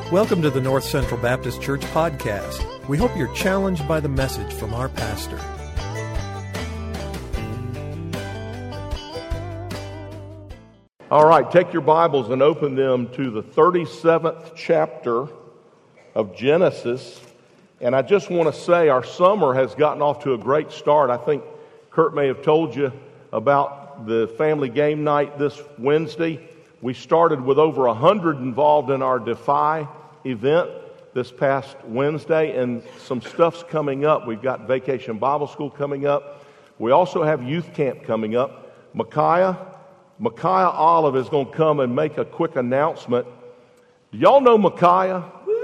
Welcome to the North Central Baptist Church podcast. We hope you're challenged by the message from our pastor. All right, take your Bibles and open them to the 37th chapter of Genesis. And I just want to say our summer has gotten off to a great start. I think Kurt may have told you about the family game night this Wednesday. We started with over 100 involved in our Defy event this past Wednesday, and some stuff's coming up. We've got Vacation Bible School coming up. We also have youth camp coming up. Micaiah Olive is going to come and make a quick announcement. Do y'all know Micaiah?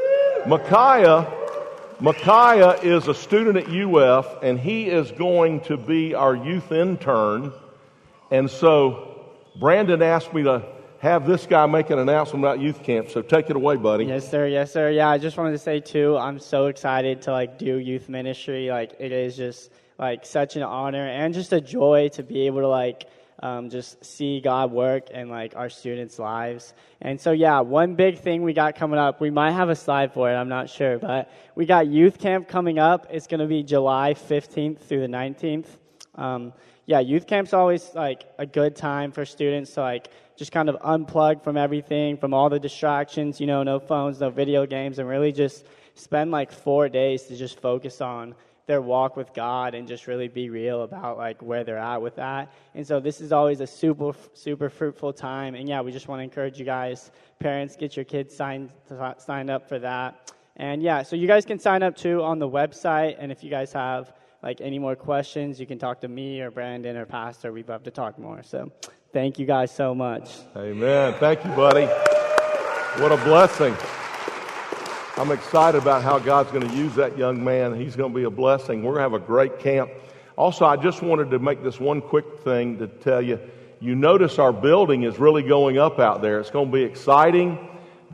Micaiah is a student at UF, and he is going to be our youth intern. And so Brandon asked me to have this guy make an announcement about youth camp. So take it away, buddy. Yes, sir. Yeah, I just wanted to say, too, I'm so excited to, do youth ministry. It is just, such an honor and just a joy to be able to, just see God work in, our students' lives. And so, one big thing we got coming up, we might have a slide for it, I'm not sure, but we got youth camp coming up. It's going to be July 15th through the 19th. Youth camp's always, a good time for students to, just kind of unplug from everything, from all the distractions, no phones, no video games, and really just spend 4 days to just focus on their walk with God and just really be real about where they're at with that. And so this is always a super fruitful time. And we just want to encourage you guys, parents, get your kids signed up for that. And so you guys can sign up too on the website. And if you guys have any more questions, you can talk to me or Brandon or Pastor. We'd love to talk more. So thank you guys so much. Amen. Thank you, buddy. What a blessing. I'm excited about how God's going to use that young man. He's going to be a blessing. We're going to have a great camp. Also, I just wanted to make this one quick thing to tell you. You notice our building is really going up out there. It's going to be exciting.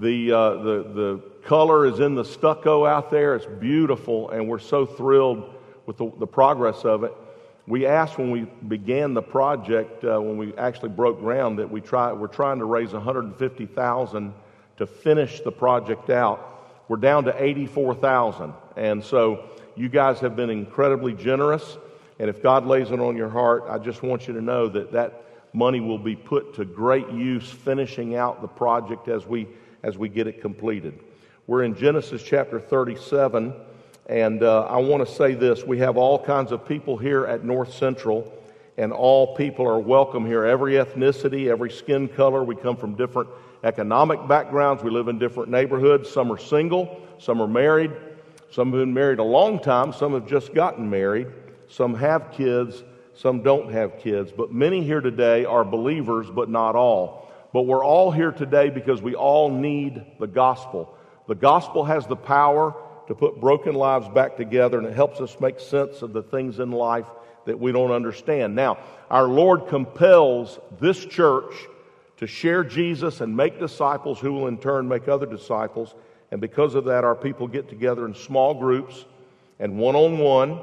The color is in the stucco out there. It's beautiful, and we're so thrilled with the progress of it. We asked when we began the project, when we actually broke ground, that we're trying to raise $150,000 to finish the project out. We're down to $84,000, and so you guys have been incredibly generous. And if God lays it on your heart, I just want you to know that money will be put to great use, finishing out the project as we get it completed. We're in Genesis chapter 37, and I want to say this: we have all kinds of people here at North Central, and all people are welcome here. Every ethnicity, every skin color. We come from different economic backgrounds. We live in different neighborhoods. Some are single, some are married, some have been married a long time, some have just gotten married, some have kids, some don't have kids. But many here today are believers, but not all. But we're all here today because we all need the gospel. The gospel has the power to put broken lives back together, and it helps us make sense of the things in life that we don't understand. Now, our Lord compels this church to share Jesus and make disciples who will in turn make other disciples. And because of that, our people get together in small groups and one-on-one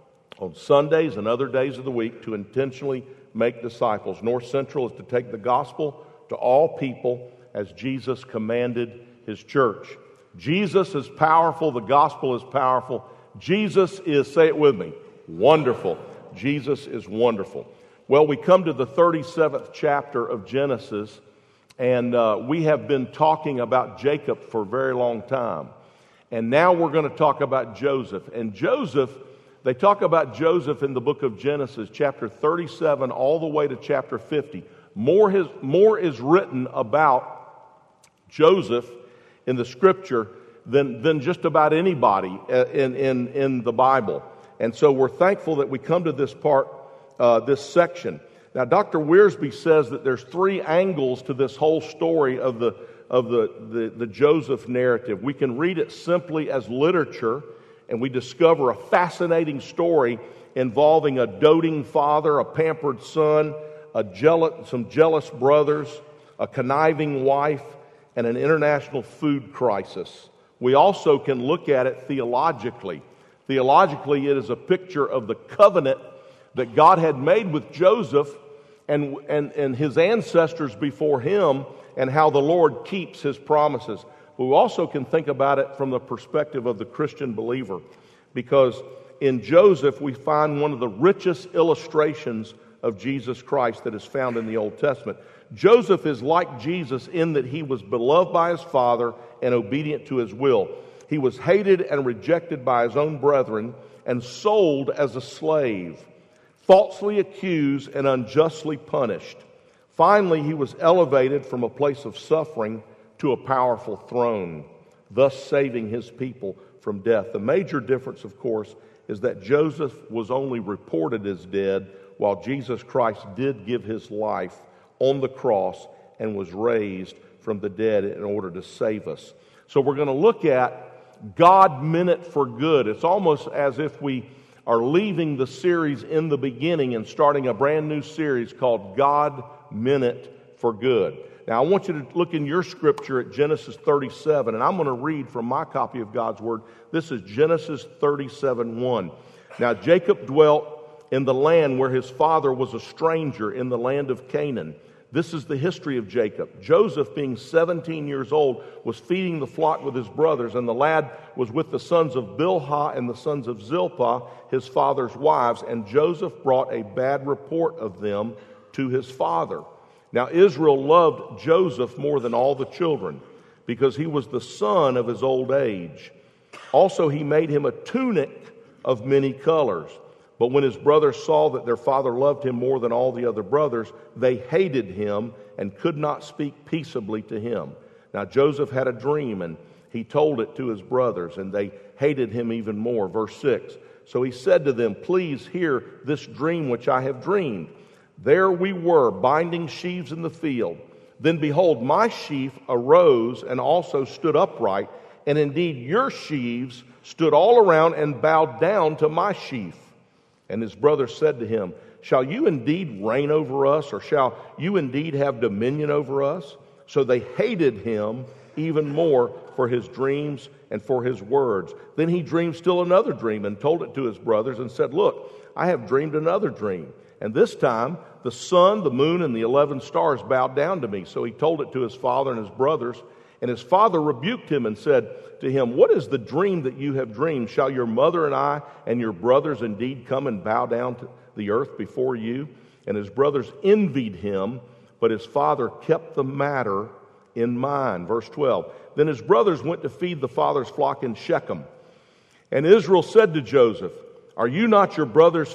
on Sundays and other days of the week to intentionally make disciples. North Central is to take the gospel to all people as Jesus commanded His church. Jesus is powerful. The gospel is powerful. Jesus is, say it with me, wonderful. Jesus is wonderful. Well, we come to the 37th chapter of Genesis, and we have been talking about Jacob for a very long time. And now we're going to talk about Joseph. And Joseph, they talk about Joseph in the book of Genesis, chapter 37 all the way to chapter 50. More is written about Joseph in the scripture than just about anybody in the Bible. And so we're thankful that we come to this part, this section. Now, Dr. Wiersbe says that there's three angles to this whole story of the Joseph narrative. We can read it simply as literature, and we discover a fascinating story involving a doting father, a pampered son, some jealous brothers, a conniving wife, and an international food crisis. We also can look at it theologically. Theologically, it is a picture of the covenant that God had made with Joseph and his ancestors before him, and how the Lord keeps His promises. But we also can think about it from the perspective of the Christian believer, because in Joseph we find one of the richest illustrations of Jesus Christ that is found in the Old Testament. Joseph is like Jesus in that he was beloved by his father and obedient to his will. He was hated and rejected by his own brethren and sold as a slave, falsely accused and unjustly punished. Finally, he was elevated from a place of suffering to a powerful throne, thus saving his people from death. The major difference, of course, is that Joseph was only reported as dead, while Jesus Christ did give his life on the cross and was raised from the dead in order to save us. So we're going to look at God meant it for good. It's almost as if we are leaving the series in the beginning and starting a brand new series called God Meant It for Good. Now I want you to look in your scripture at Genesis 37, and I'm going to read from my copy of God's Word. This is Genesis 37:1. Now Jacob dwelt in the land where his father was a stranger, in the land of Canaan. This is the history of Jacob. Joseph, being 17 years old, was feeding the flock with his brothers, and the lad was with the sons of Bilhah and the sons of Zilpah, his father's wives, and Joseph brought a bad report of them to his father. Now Israel loved Joseph more than all the children, because he was the son of his old age. Also he made him a tunic of many colors. But when his brothers saw that their father loved him more than all the other brothers, they hated him and could not speak peaceably to him. Now Joseph had a dream, and he told it to his brothers, and they hated him even more. Verse 6. So he said to them, "Please hear this dream which I have dreamed. There we were, binding sheaves in the field. Then behold, my sheaf arose and also stood upright, and indeed your sheaves stood all around and bowed down to my sheaf." And his brothers said to him, "Shall you indeed reign over us, or shall you indeed have dominion over us?" So they hated him even more for his dreams and for his words. Then he dreamed still another dream and told it to his brothers and said, "Look, I have dreamed another dream. And this time the sun, the moon, and the 11 stars bowed down to me." So he told it to his father and his brothers. And his father rebuked him and said to him, "What is the dream that you have dreamed? Shall your mother and I and your brothers indeed come and bow down to the earth before you?" And his brothers envied him, but his father kept the matter in mind. Verse 12. Then his brothers went to feed the father's flock in Shechem. And Israel said to Joseph, Are not your brothers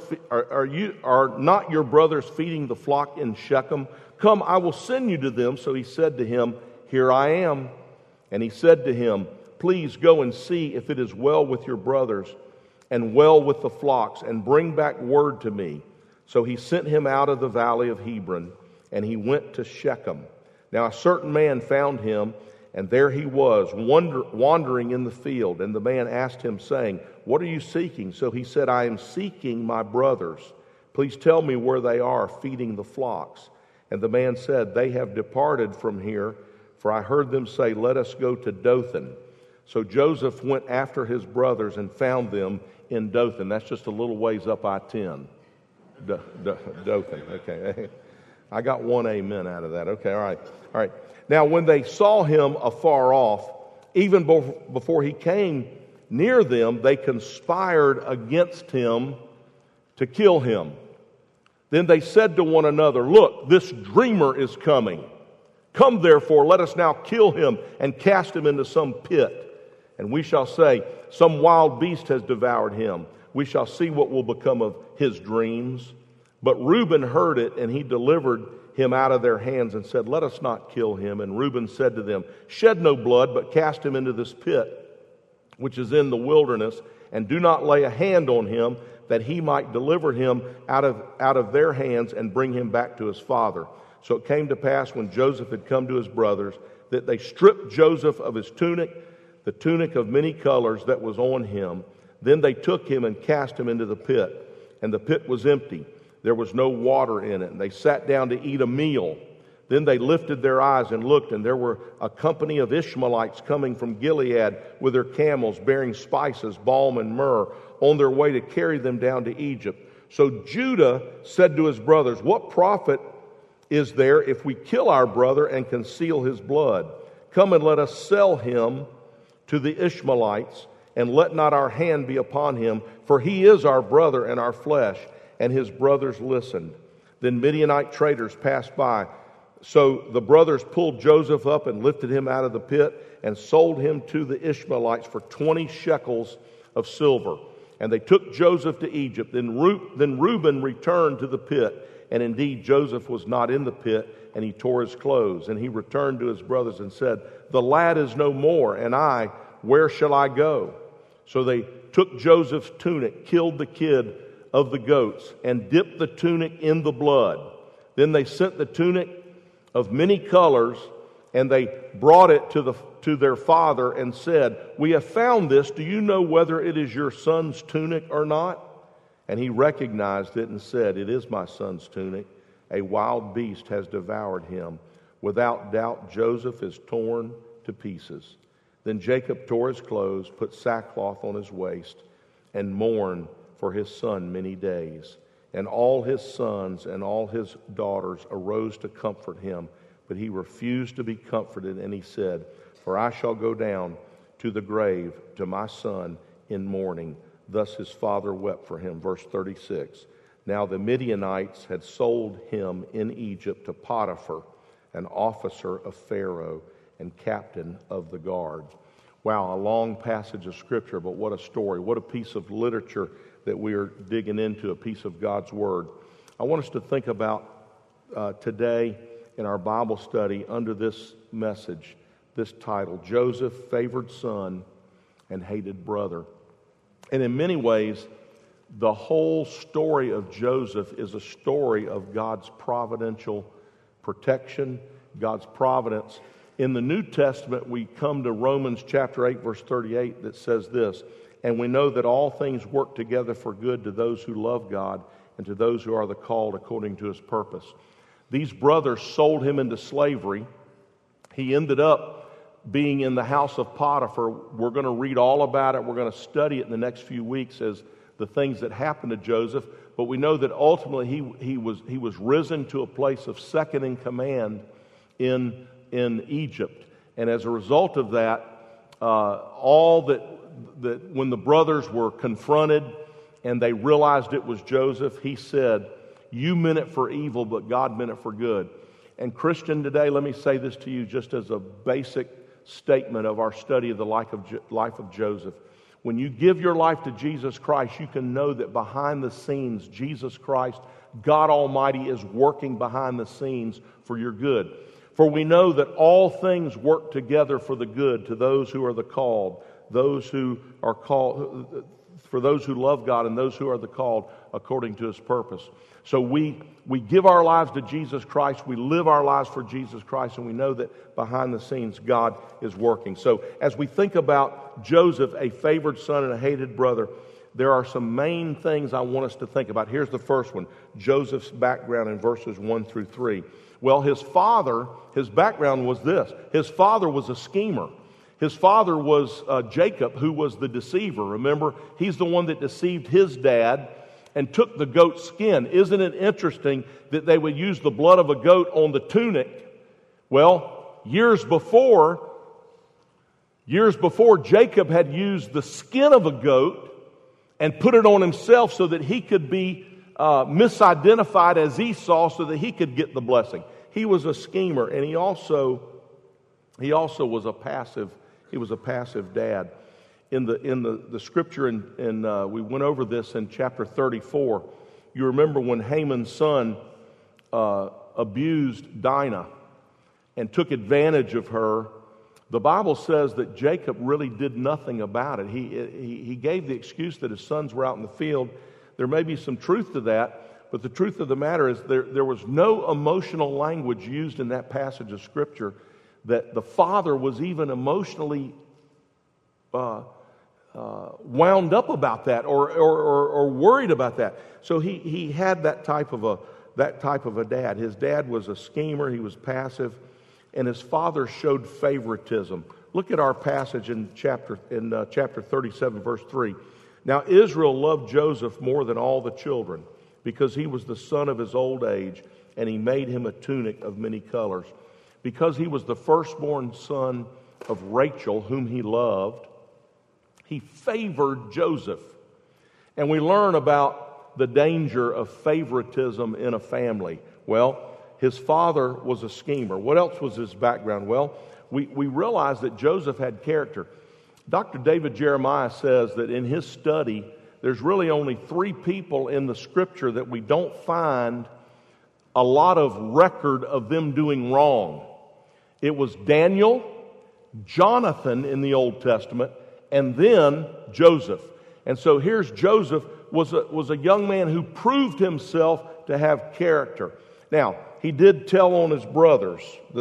feeding the flock in Shechem? Come, I will send you to them." So he said to him, "Here I am." And he said to him, "Please go and see if it is well with your brothers and well with the flocks, and bring back word to me." So he sent him out of the valley of Hebron, and he went to Shechem. Now a certain man found him, and there he was, wandering in the field. And the man asked him, saying, "What are you seeking?" So he said, "I am seeking my brothers. Please tell me where they are, feeding the flocks." And the man said, "They have departed from here, for I heard them say, 'Let us go to Dothan.'" So Joseph went after his brothers and found them in Dothan. That's just a little ways up I-10. Dothan, okay. I got one amen out of that. Okay, all right. Now when they saw him afar off, even before he came near them, they conspired against him to kill him. Then they said to one another, "Look, this dreamer is coming. Come therefore, let us now kill him and cast him into some pit. And we shall say, 'Some wild beast has devoured him.' We shall see what will become of his dreams." But Reuben heard it, and he delivered him out of their hands and said, "Let us not kill him." And Reuben said to them, "Shed no blood, but cast him into this pit, which is in the wilderness, and do not lay a hand on him, that he might deliver him out of their hands and bring him back to his father." So it came to pass, when Joseph had come to his brothers, that they stripped Joseph of his tunic, the tunic of many colors that was on him. Then they took him and cast him into the pit. And the pit was empty. There was no water in it. And they sat down to eat a meal. Then they lifted their eyes and looked, and there were a company of Ishmaelites coming from Gilead with their camels, bearing spices, balm, and myrrh, on their way to carry them down to Egypt. So Judah said to his brothers, "What profit is there if we kill our brother and conceal his blood? Come and let us sell him to the Ishmaelites, and let not our hand be upon him, for he is our brother and our flesh. And his brothers listened. Then Midianite traders passed by. So the brothers pulled Joseph up and lifted him out of the pit and sold him to the Ishmaelites for 20 shekels of silver. And they took Joseph to Egypt. Then Reuben returned to the pit. And indeed Joseph was not in the pit, and he tore his clothes. And he returned to his brothers and said, The lad is no more, and I, where shall I go? So they took Joseph's tunic, killed the kid of the goats, and dipped the tunic in the blood. Then they sent the tunic of many colors, and they brought it to their father and said, We have found this. Do you know whether it is your son's tunic or not? And he recognized it and said, It is my son's tunic. A wild beast has devoured him. Without doubt, Joseph is torn to pieces. Then Jacob tore his clothes, put sackcloth on his waist, and mourned for his son many days. And all his sons and all his daughters arose to comfort him, but he refused to be comforted, and he said, For I shall go down to the grave to my son in mourning. Thus his father wept for him. Verse 36. Now the Midianites had sold him in Egypt to Potiphar, an officer of Pharaoh and captain of the guard. Wow, a long passage of Scripture, but what a story. What a piece of literature that we are digging into, a piece of God's Word. I want us to think about today in our Bible study under this message, this title, Joseph, Favored Son and Hated Brother. And in many ways, the whole story of Joseph is a story of God's providential protection, God's providence. In the New Testament, we come to Romans chapter 8, verse 38 that says this, And we know that all things work together for good to those who love God and to those who are the called according to his purpose. These brothers sold him into slavery. He ended up being in the house of Potiphar. We're going to read all about it. We're going to study it in the next few weeks as the things that happened to Joseph. But we know that ultimately he was risen to a place of second in command in Egypt. And as a result of that, all that when the brothers were confronted and they realized it was Joseph, he said, You meant it for evil, but God meant it for good. And Christian, today, let me say this to you just as a basic statement of our study of the life of Joseph. When you give your life to Jesus Christ, you can know that behind the scenes, Jesus Christ, God Almighty, is working behind the scenes for your good. For we know that all things work together for the good to those who are the called, those who are called, for those who love God and those who are the called according to his purpose. So we give our lives to Jesus Christ, we live our lives for Jesus Christ, and we know that behind the scenes God is working. So as we think about Joseph, a favored son and a hated brother, there are some main things I want us to think about. Here's the first one, Joseph's background in verses 1 through 3. Well, his background was this. His father was a schemer. His father was Jacob, who was the deceiver. Remember, he's the one that deceived his dad and took the goat's skin. Isn't it interesting that they would use the blood of a goat on the tunic? Well, years before, Jacob had used the skin of a goat and put it on himself so that he could be misidentified as Esau so that he could get the blessing. He was a schemer, and he also was a passive dad. In the scripture, and we went over this in chapter 34. You remember when Haman's son abused Dinah and took advantage of her. The Bible says that Jacob really did nothing about it. He gave the excuse that his sons were out in the field. There may be some truth to that, but the truth of the matter is there was no emotional language used in that passage of Scripture that the father was even emotionally wound up about that or worried about that. So he had that type of a dad. His dad was a schemer. He was passive, and his father showed favoritism. Look at our passage in chapter 37, verse 3. Now Israel loved Joseph more than all the children, because he was the son of his old age, and he made him a tunic of many colors. because he was the firstborn son of Rachel, whom he loved, he favored Joseph. And we learn about the danger of favoritism in a family. Well, his father was a schemer. What else was his background? Well, we realize that Joseph had character. Dr. David Jeremiah says that in his study, there's really only 3 people in the Scripture that we don't find a lot of record of them doing wrong. It was Daniel, Jonathan in the Old Testament, and then Joseph. And so here's Joseph, was a young man who proved himself to have character. Now, he did tell on his brothers.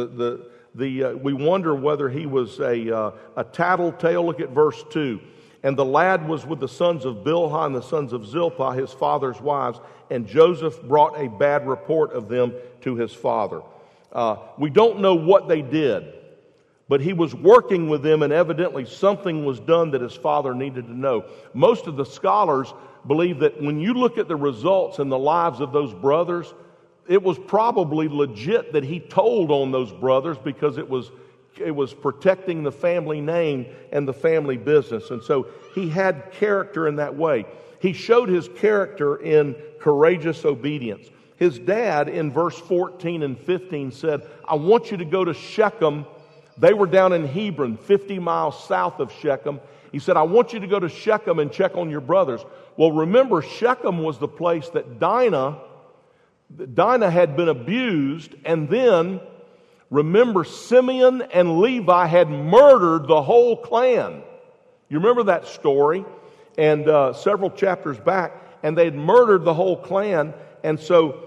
We wonder whether he was a tattletale. Look at verse 2. And the lad was with the sons of Bilhah and the sons of Zilpah, his father's wives, and Joseph brought a bad report of them to his father. We don't know what they did, but he was working with them, and evidently something was done that his father needed to know. Most of the scholars believe that when you look at the results in the lives of those brothers, it was probably legit that he told on those brothers, because it was protecting the family name and the family business. And so he had character in that way. He showed his character in courageous obedience. His dad in verse 14 and 15 said, I want you to go to Shechem. They were down in Hebron, 50 miles south of Shechem. He said, I want you to go to Shechem and check on your brothers. Well, remember, Shechem was the place that Dinah had been abused, and then remember, Simeon and Levi had murdered the whole clan. You remember that story? And several chapters back, and they'd murdered the whole clan. And so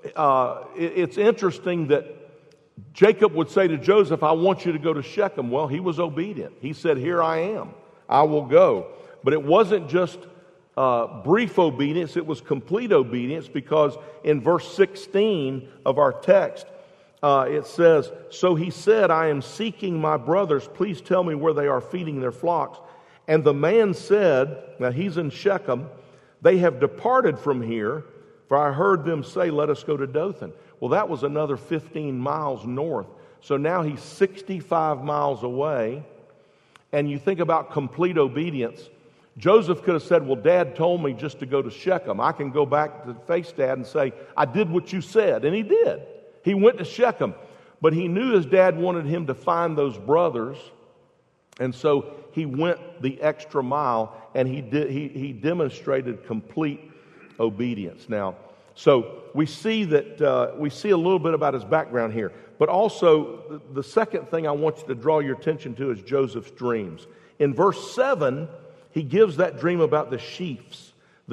it's interesting that Jacob would say to Joseph, I want you to go to Shechem. Well, he was obedient. He said, here I am. I will go. But it wasn't just brief obedience. It was complete obedience, because in verse 16 of our text, it says, so he said, I am seeking my brothers. Please tell me where they are feeding their flocks. And the man said, now he's in Shechem, they have departed from here, for I heard them say, let us go to Dothan. Well, that was another 15 miles north. So now he's 65 miles away. And you think about complete obedience. Joseph could have said, well, Dad told me just to go to Shechem. I can go back to face Dad and say, I did what you said. And he did. He went to Shechem. But he knew his dad wanted him to find those brothers. And so he went the extra mile, and he demonstrated complete obedience. Now, so we see that we see a little bit about his background here. But also, the second thing I want you to draw your attention to is Joseph's dreams. In verse 7, he gives that dream about the sheaves,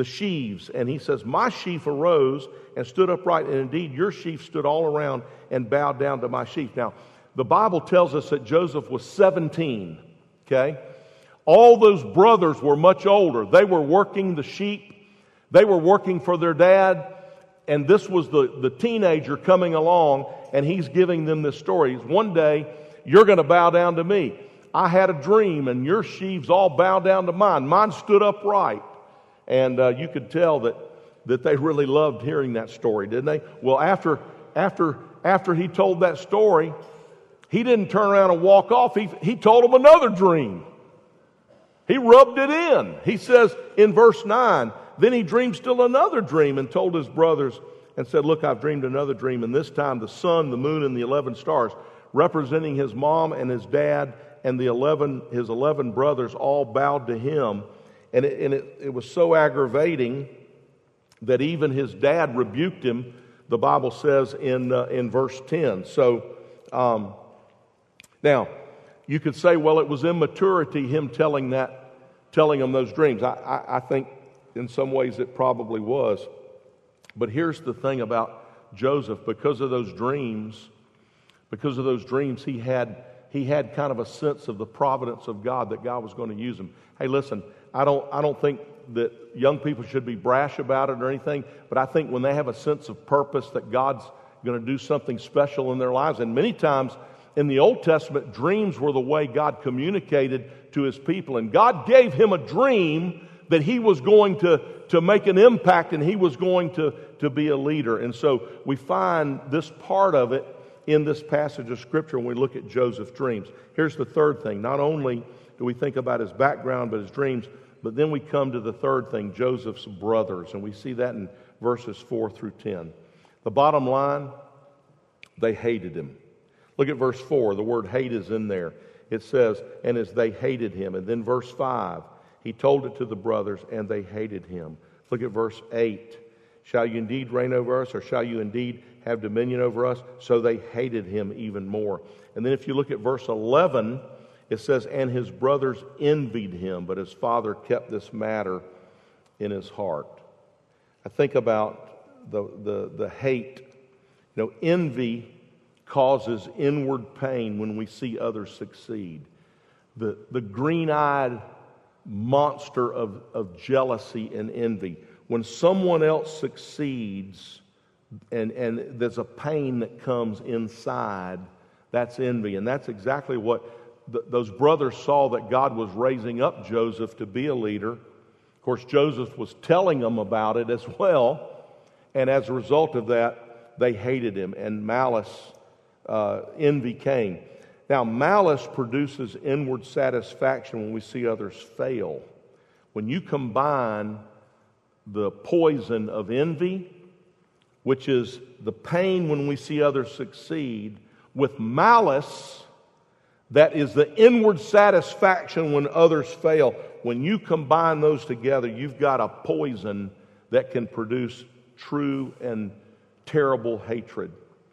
and he says, my sheaf arose and stood upright, and indeed your sheaf stood all around and bowed down to my sheaf. Now, the Bible tells us that Joseph was 17, okay? All those brothers were much older. They were working the sheep. They were working for their dad, and this was the teenager coming along, and he's giving them this story. One day, you're going to bow down to me. I had a dream, and your sheaves all bow down to mine. Mine stood upright. And you could tell that they really loved hearing that story, didn't they? Well, after he told that story, he didn't turn around and walk off. He told them another dream. He rubbed it in. He says in verse 9, then he dreamed still another dream and told his brothers and said, look, I've dreamed another dream. And this time the sun, the moon, and the 11 stars, representing his mom and his dad and his 11 brothers, all bowed to him. And it was so aggravating that even his dad rebuked him, the Bible says in verse 10. So now, you could say, well, it was immaturity, him telling them those dreams. I think in some ways it probably was. But here's the thing about Joseph. Because of those dreams, he had kind of a sense of the providence of God, that God was going to use him. Hey, listen, I don't think that young people should be brash about it or anything, but I think when they have a sense of purpose that God's going to do something special in their lives, and many times in the Old Testament, dreams were the way God communicated to his people, and God gave him a dream that he was going to make an impact, and he was going to be a leader. And so we find this part of it in this passage of Scripture when we look at Joseph's dreams. Here's the third thing. Not only do we think about his background, but his dreams, but then we come to the third thing, Joseph's brothers, and we see that in verses 4 through 10. The bottom line, they hated him. Look at verse 4. The word hate is in there. It says, and as they hated him. And then verse 5, he told it to the brothers, and they hated him. Look at verse 8. Shall you indeed reign over us, or shall you indeed have dominion over us? So they hated him even more. And then if you look at verse 11, it says, and his brothers envied him, but his father kept this matter in his heart. I think about the hate. You know, envy causes inward pain when we see others succeed. The green-eyed monster of jealousy and envy. When someone else succeeds and there's a pain that comes inside, that's envy. And that's exactly what those brothers saw, that God was raising up Joseph to be a leader. Of course, Joseph was telling them about it as well. And as a result of that, they hated him, and malice, envy came. Now, malice produces inward satisfaction when we see others fail. When you combine the poison of envy, which is the pain when we see others succeed, with malice, that is the inward satisfaction when others fail. When you combine those together, you've got a poison that can produce true and terrible hatred.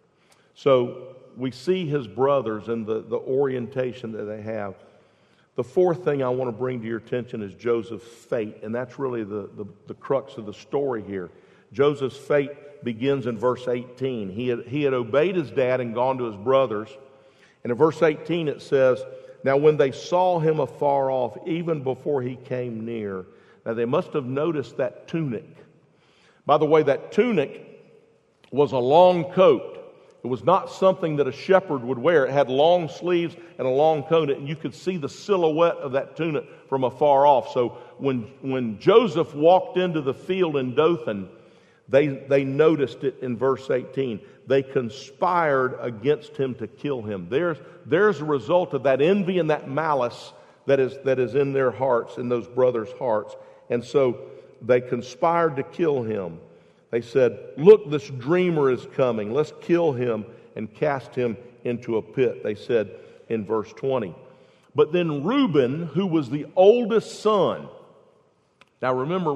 So we see his brothers and the orientation that they have. The fourth thing I want to bring to your attention is Joseph's fate, and that's really the crux of the story here. Joseph's fate begins in verse 18. He had obeyed his dad and gone to his brothers. And in verse 18 it says, now when they saw him afar off, even before he came near. Now they must have noticed that tunic. By the way, that tunic was a long coat. It was not something that a shepherd would wear. It had long sleeves and a long coat, and you could see the silhouette of that tunic from afar off. So when Joseph walked into the field in Dothan, they noticed it in verse 18. They conspired against him to kill him. There's a result of that envy and that malice that is in their hearts, in those brothers' hearts. And so they conspired to kill him. They said, look, this dreamer is coming. Let's kill him and cast him into a pit, they said in verse 20. But then Reuben, who was the oldest son. Now remember,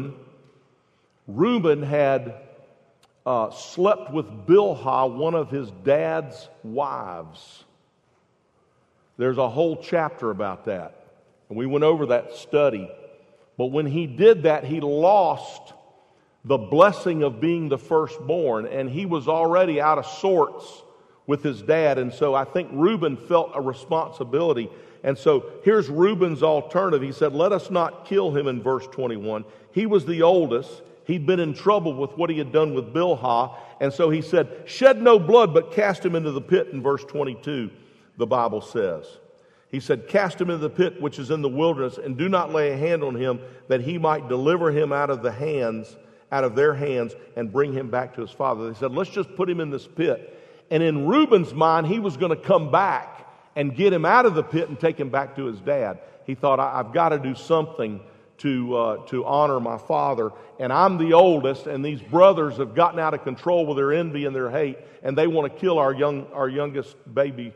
Reuben had slept with Bilhah, one of his dad's wives. There's a whole chapter about that. And we went over that study. But when he did that, he lost the blessing of being the firstborn, and he was already out of sorts with his dad. And so I think Reuben felt a responsibility. And so here's Reuben's alternative. He said, let us not kill him in verse 21. He was the oldest. He'd been in trouble with what he had done with Bilhah. And so he said, shed no blood, but cast him into the pit in verse 22, the Bible says. He said, cast him into the pit which is in the wilderness, and do not lay a hand on him, that he might deliver him out of their hands, and bring him back to his father. They said, let's just put him in this pit. And in Reuben's mind, he was going to come back and get him out of the pit and take him back to his dad. He thought, I've got to do something to honor my father. And I'm the oldest, and these brothers have gotten out of control with their envy and their hate, and they want to kill our youngest baby,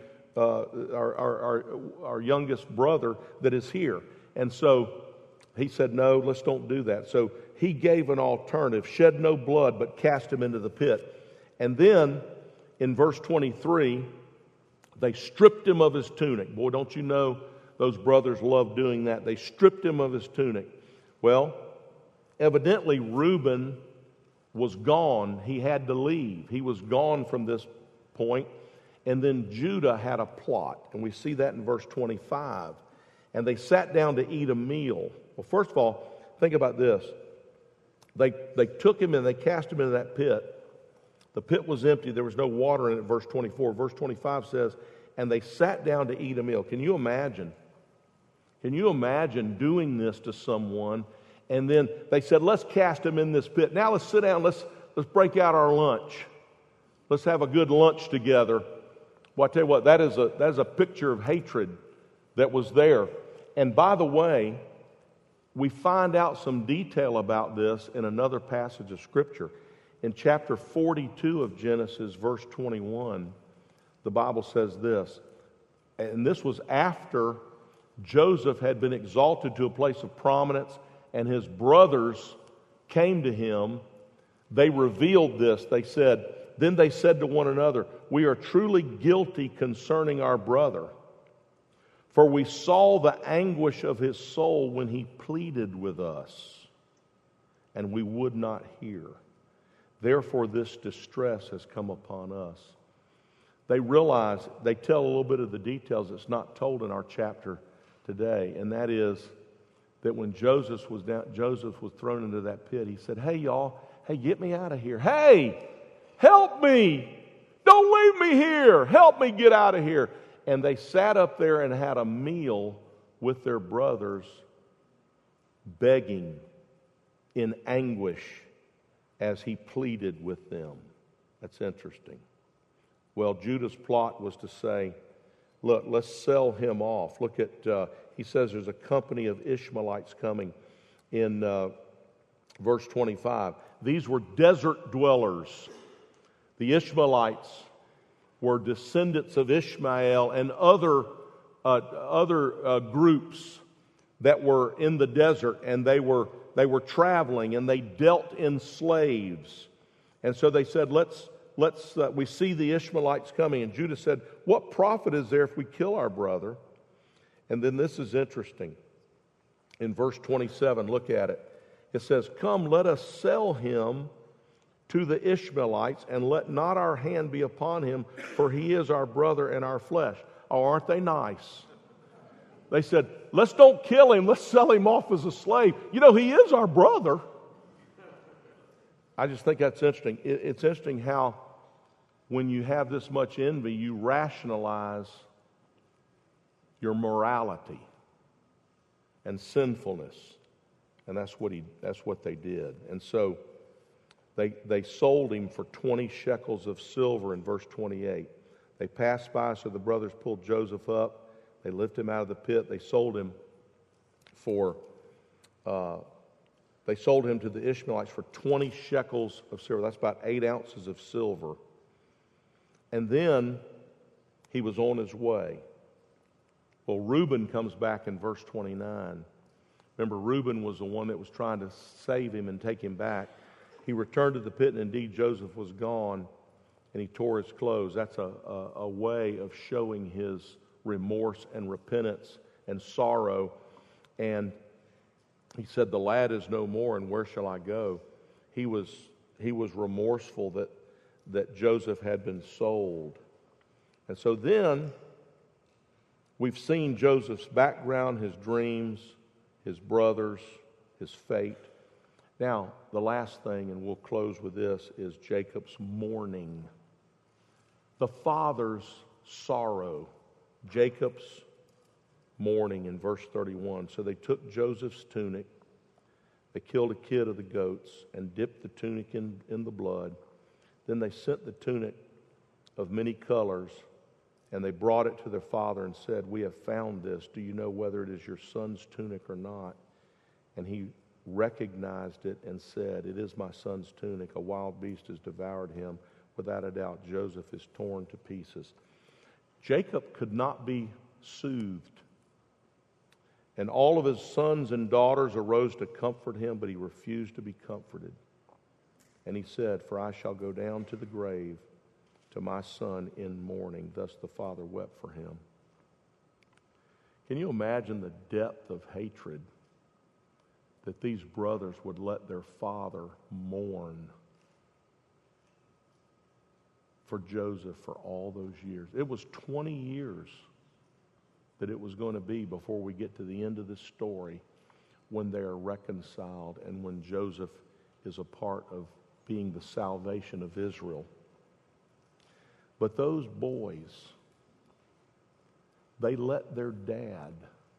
our youngest brother that is here. And so he said, no, let's don't do that. So he gave an alternative, shed no blood, but cast him into the pit. And then in verse 23, they stripped him of his tunic. Boy, don't you know those brothers loved doing that. They stripped him of his tunic. Well, evidently Reuben was gone. He had to leave. He was gone from this point. And then Judah had a plot. And we see that in verse 25. And they sat down to eat a meal. Well, first of all, think about this. They took him and they cast him into that pit. The pit was empty. There was no water in it, verse 24. Verse 25 says, and they sat down to eat a meal. Can you imagine? Can you imagine doing this to someone? And then they said, let's cast him in this pit. Now let's sit down. Let's break out our lunch. Let's have a good lunch together. Well, I tell you what, that is a picture of hatred that was there. And by the way, we find out some detail about this in another passage of Scripture. In chapter 42 of Genesis, verse 21, the Bible says this, and this was after Joseph had been exalted to a place of prominence and his brothers came to him. They revealed this. Then they said to one another, "We are truly guilty concerning our brother. For we saw the anguish of his soul when he pleaded with us, and we would not hear. Therefore this distress has come upon us." They realize, they tell a little bit of the details that's not told in our chapter today, and that is that when Joseph was thrown into that pit, he said, "Hey y'all, hey, get me out of here. Hey, help me. Don't leave me here. Help me get out of here." And they sat up there and had a meal with their brothers, begging in anguish as he pleaded with them. That's interesting. Well, Judah's plot was to say, look, let's sell him off. Look at, he says there's a company of Ishmaelites coming in verse 25. These were desert dwellers. The Ishmaelites were descendants of Ishmael and other groups that were in the desert, and they were traveling, and they dealt in slaves. And so they said, we see the Ishmaelites coming. And Judah said, "What profit is there if we kill our brother?" And then this is interesting. In verse 27, look at it. It says, "Come, let us sell him to the Ishmaelites, and let not our hand be upon him, for he is our brother and our flesh." Oh, aren't they nice? They said, let's don't kill him, let's sell him off as a slave. You know, he is our brother. I just think that's interesting. It's interesting how when you have this much envy, you rationalize your morality and sinfulness. And that's what they did. And so they sold him for 20 shekels of silver in verse 28. They passed by, so the brothers pulled Joseph up. They lifted him out of the pit. They sold him to the Ishmaelites for 20 shekels of silver. That's about 8 ounces of silver. And then he was on his way. Well, Reuben comes back in verse 29. Remember, Reuben was the one that was trying to save him and take him back. He returned to the pit, and indeed Joseph was gone, and he tore his clothes. That's a way of showing his remorse and repentance and sorrow. And he said, "The lad is no more, and where shall I go?" He was remorseful that Joseph had been sold. And so then we've seen Joseph's background, his dreams, his brothers, his fate. Now, the last thing, and we'll close with this, is Jacob's mourning. The father's sorrow. Jacob's mourning in verse 31. "So they took Joseph's tunic, they killed a kid of the goats, and dipped the tunic in the blood. Then they sent the tunic of many colors, and they brought it to their father and said, 'We have found this. Do you know whether it is your son's tunic or not?' And he recognized it and said, 'It is my son's tunic. A wild beast has devoured him. Without a doubt, Joseph is torn to pieces.'" Jacob could not be soothed. And all of his sons and daughters arose to comfort him, but he refused to be comforted. And he said, "For I shall go down to the grave to my son in mourning." Thus the father wept for him. Can you imagine the depth of hatred that these brothers would let their father mourn for Joseph for all those years? It was 20 years that it was going to be before we get to the end of this story, when they are reconciled and when Joseph is a part of being the salvation of Israel. But those boys, they let their dad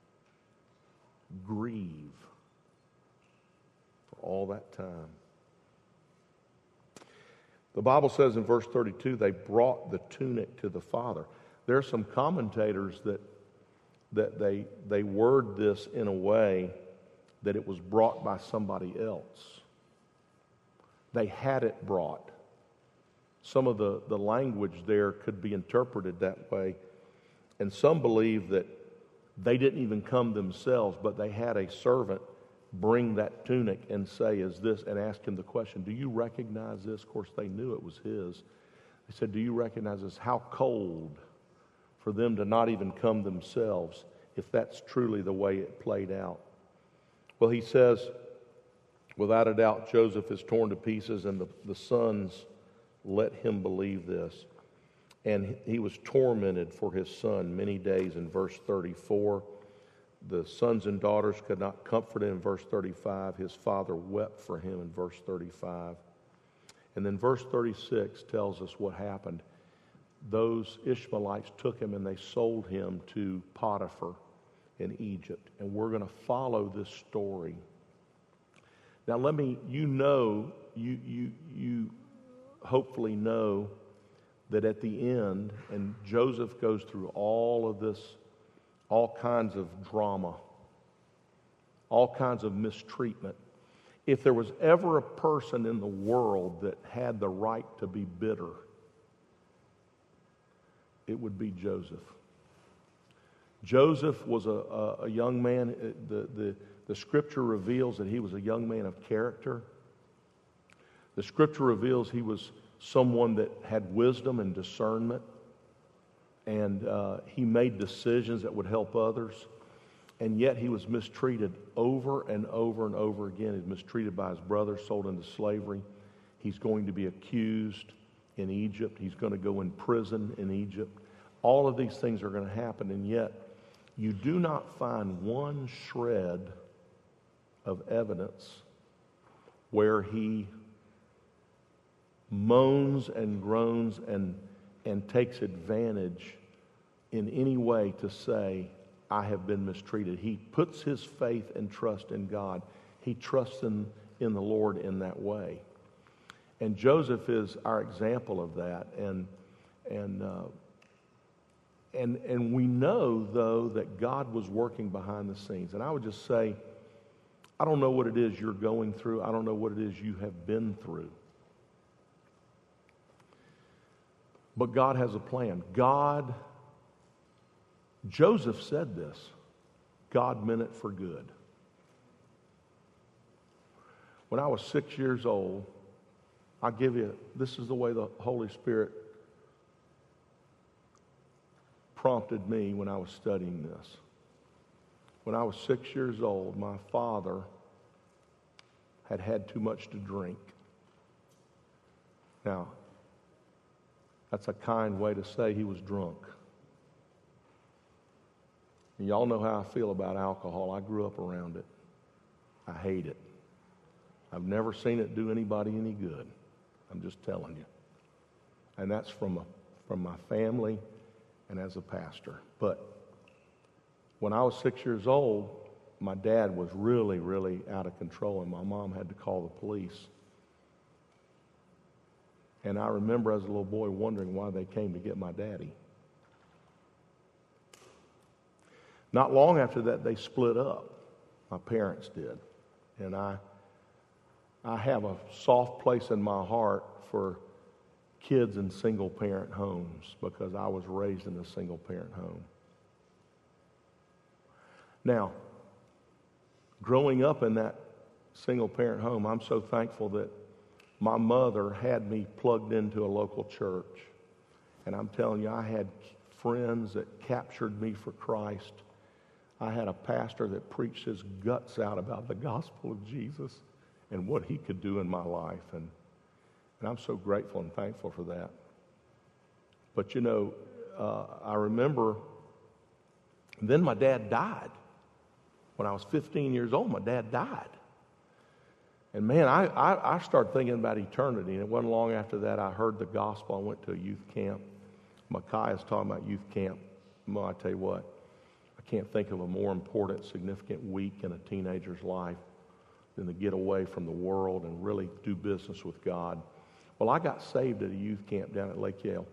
grieve for all that time. The Bible says in verse 32, they brought the tunic to the father. There are some commentators that they word this in a way that it was brought by somebody else. They had it brought. Some of the language there could be interpreted that way. And some believe that they didn't even come themselves, but they had a servant bring that tunic and say, is this, and ask him the question, do you recognize this? Of course, they knew it was his. They said, do you recognize this? How cold for them to not even come themselves, if that's truly the way it played out. Well, he says, without a doubt, Joseph is torn to pieces, and the sons let him believe this. And he was tormented for his son many days in verse 34. The sons and daughters could not comfort him in verse 35. His father wept for him in verse 35. And then verse 36 tells us what happened. Those Ishmaelites took him and they sold him to Potiphar in Egypt. And we're going to follow this story. Now you hopefully know that at the end, and Joseph goes through all of this, all kinds of drama, all kinds of mistreatment. If there was ever a person in the world that had the right to be bitter, it would be Joseph. Joseph was a young man. The Scripture reveals that he was a young man of character. The Scripture reveals he was someone that had wisdom and discernment, and he made decisions that would help others, and yet he was mistreated over and over and over again. He was mistreated by his brothers, sold into slavery. He's going to be accused in Egypt. He's going to go in prison in Egypt. All of these things are going to happen, and yet you do not find one shred of evidence where he moans and groans and takes advantage in any way to say, I have been mistreated. He puts his faith and trust in God. He trusts in the Lord in that way. And Joseph is our example of that. And we know, though, that God was working behind the scenes. And I would just say, I don't know what it is you're going through. I don't know what it is you have been through. But God has a plan. Joseph said this, God meant it for good. When I was 6 years old, this is the way the Holy Spirit prompted me when I was studying this. When I was 6 years old, my father had too much to drink. Now, that's a kind way to say he was drunk. And y'all know how I feel about alcohol. I grew up around it. I hate it. I've never seen it do anybody any good. I'm just telling you. And that's from my family and as a pastor. But when I was 6 years old, my dad was really, really out of control, and my mom had to call the police. And I remember as a little boy wondering why they came to get my daddy. Not long after that, they split up. My parents did. And I have a soft place in my heart for kids in single-parent homes because I was raised in a single-parent home. Now, growing up in that single-parent home, I'm so thankful that my mother had me plugged into a local church. And I'm telling you, I had friends that captured me for Christ. I had a pastor that preached his guts out about the gospel of Jesus and what he could do in my life. And I'm so grateful and thankful for that. But, I remember then my dad died. When I was 15 years old, my dad died. And man, I started thinking about eternity. And it wasn't long after that I heard the gospel. I went to a youth camp. Micaiah's talking about youth camp. Well, I tell you what, I can't think of a more important, significant week in a teenager's life than to get away from the world and really do business with God. Well, I got saved at a youth camp down at Lake Yale.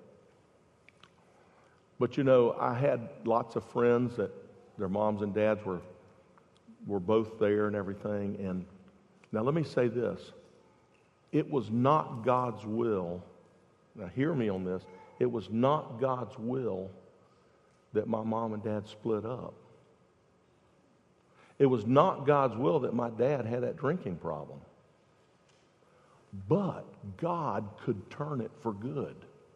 But you know, I had lots of friends that their moms and dads were both there and everything. And now let me say this. It was not God's will. Now hear me on this. It was not God's will that my mom and dad split up. It was not God's will that my dad had that drinking problem. But God could turn it for good.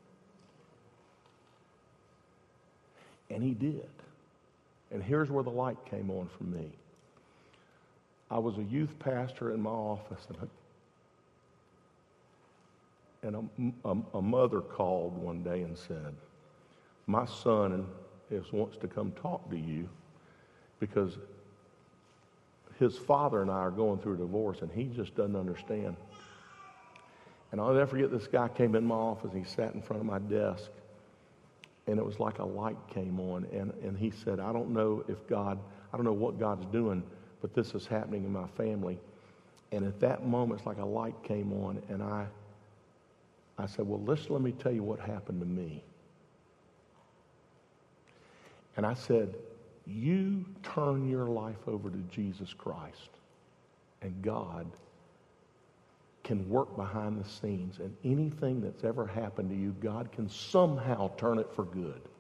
And He did. And here's where the light came on for me. I was a youth pastor in my office, and a mother called one day and said, my son wants to come talk to you because his father and I are going through a divorce and he just doesn't understand. And I'll never forget, this guy came in my office, he sat in front of my desk, and it was like a light came on, and he said, I don't know what God's doing, but this is happening in my family. And at that moment, it's like a light came on, and I said, well, let me tell you what happened to me. And I said, you turn your life over to Jesus Christ, and God can work behind the scenes, and anything that's ever happened to you, God can somehow turn it for good. It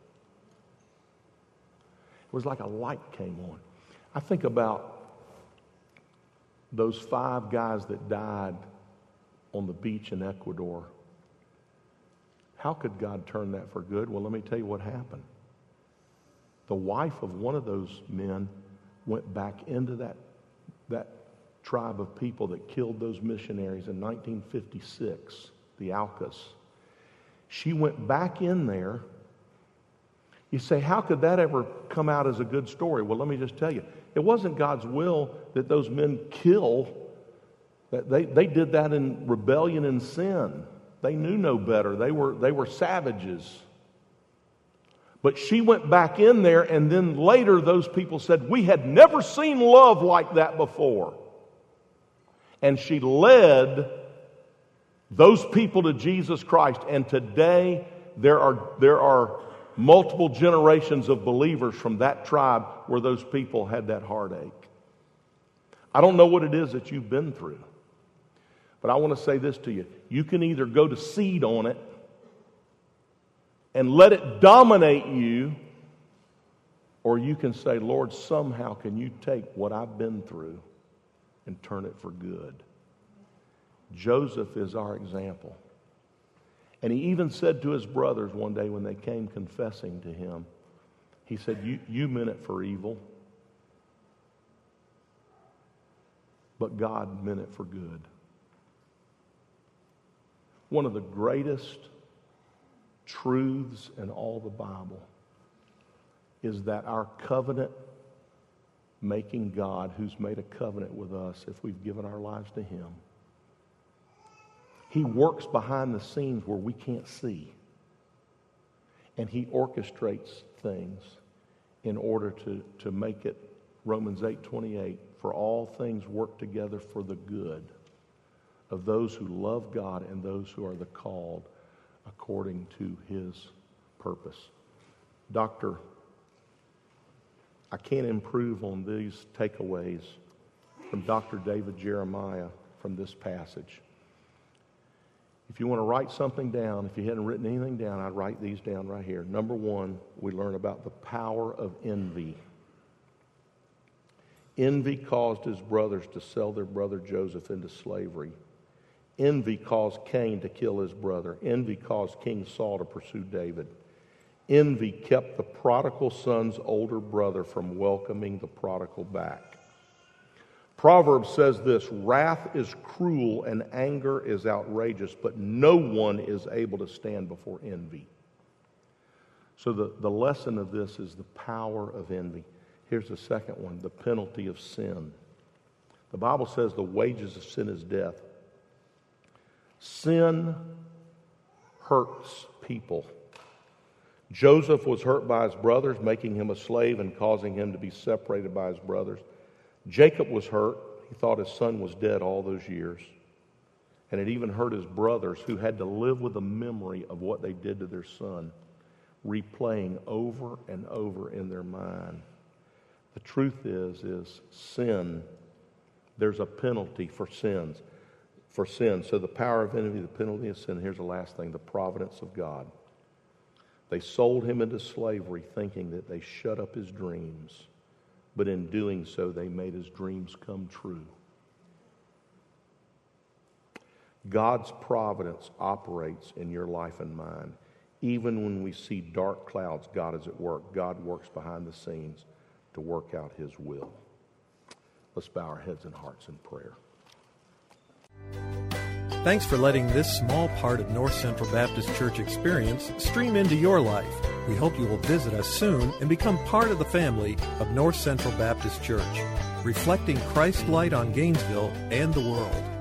was like a light came on. I think about those 5 guys that died on the beach in Ecuador. How could God turn that for good? Well, let me tell you what happened. The wife of one of those men went back into that tribe of people that killed those missionaries in 1956, the Aucas. She went back in there. You say, how could that ever come out as a good story? Well, let me just tell you, it wasn't God's will that those men kill. They did that in rebellion and sin. They knew no better. They were savages. But she went back in there, and then later those people said, we had never seen love like that before. And she led those people to Jesus Christ. And today there are multiple generations of believers from that tribe where those people had that heartache. I don't know what it is that you've been through. But I want to say this to you. You can either go to seed on it and let it dominate you, or you can say, Lord, somehow can you take what I've been through and turn it for good. Joseph is our example. And he even said to his brothers one day when they came confessing to him, he said, you meant it for evil, but God meant it for good. One of the greatest truths in all the Bible is that our covenant-making God, who's made a covenant with us if we've given our lives to Him, He works behind the scenes where we can't see. And He orchestrates things in order to make it, Romans 8:28, for all things work together for the good of those who love God and those who are the called according to His purpose. Doctor, I can't improve on these takeaways from Dr. David Jeremiah from this passage. If you want to write something down, if you hadn't written anything down, I'd write these down right here. Number 1, we learn about the power of envy. Envy caused his brothers to sell their brother Joseph into slavery. Envy caused Cain to kill his brother. Envy caused King Saul to pursue David. Envy kept the prodigal son's older brother from welcoming the prodigal back. Proverbs says this, wrath is cruel and anger is outrageous, but no one is able to stand before envy. So the lesson of this is the power of envy. Here's the second one, the penalty of sin. The Bible says the wages of sin is death. Sin hurts people. Joseph was hurt by his brothers, making him a slave and causing him to be separated by his brothers. Jacob was hurt. He thought his son was dead all those years. And it even hurt his brothers, who had to live with the memory of what they did to their son, replaying over and over in their mind. The truth is sin, there's a penalty for sin. So the power of envy, the penalty of sin. Here's the last thing, the providence of God. They sold him into slavery thinking that they shut up his dreams. But in doing so, they made his dreams come true. God's providence operates in your life and mine. Even when we see dark clouds, God is at work. God works behind the scenes to work out his will. Let's bow our heads and hearts in prayer. Thanks for letting this small part of North Central Baptist Church experience stream into your life. We hope you will visit us soon and become part of the family of North Central Baptist Church, reflecting Christ's light on Gainesville and the world.